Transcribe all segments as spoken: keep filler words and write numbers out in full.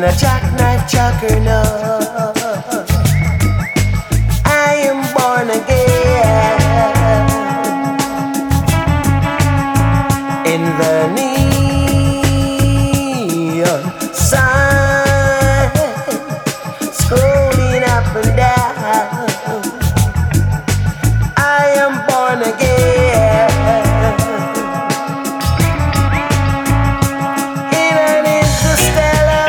a jackknife juggernaut. I am born again in the neon sign, scrolling up and down. I am born again in an interstellar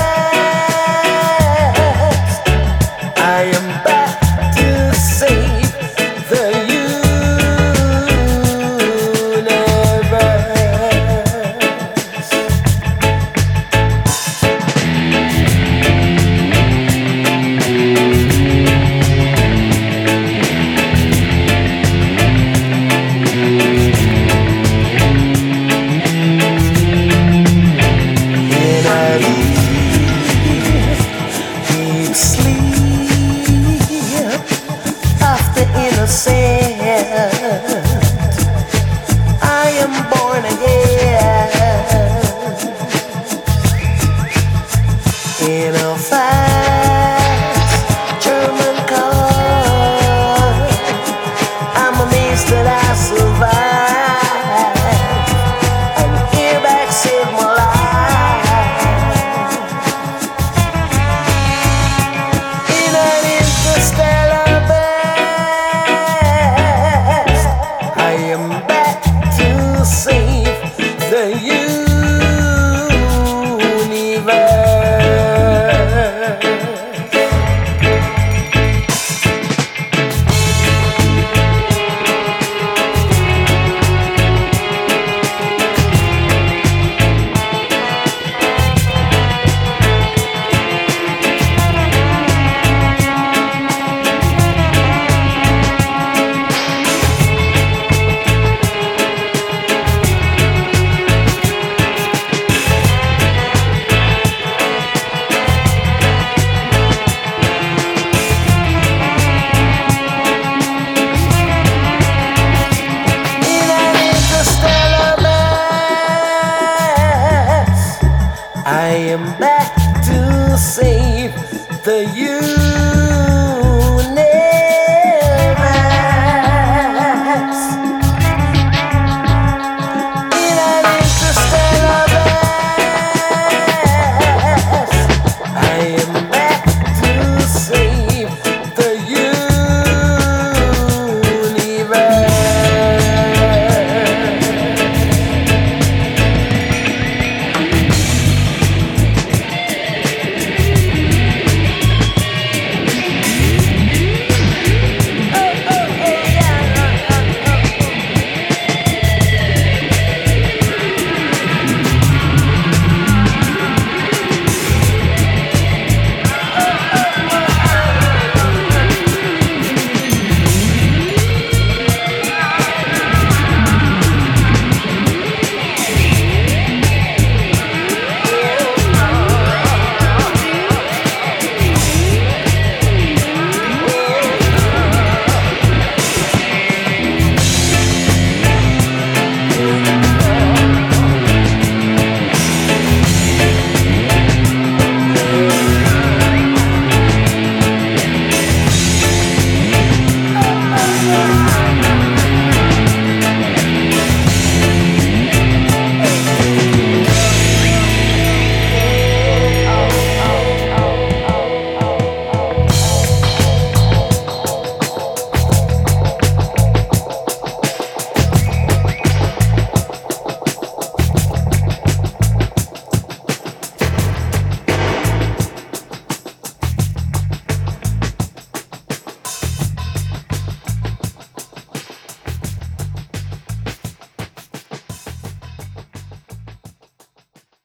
bus. I am back to save the deep sleep after innocent. I am born again in a fast German car. I'm amazed that I survived, and airbag saved my life. In an interstellar bus, I am back to save the universe. I am back to save the youth.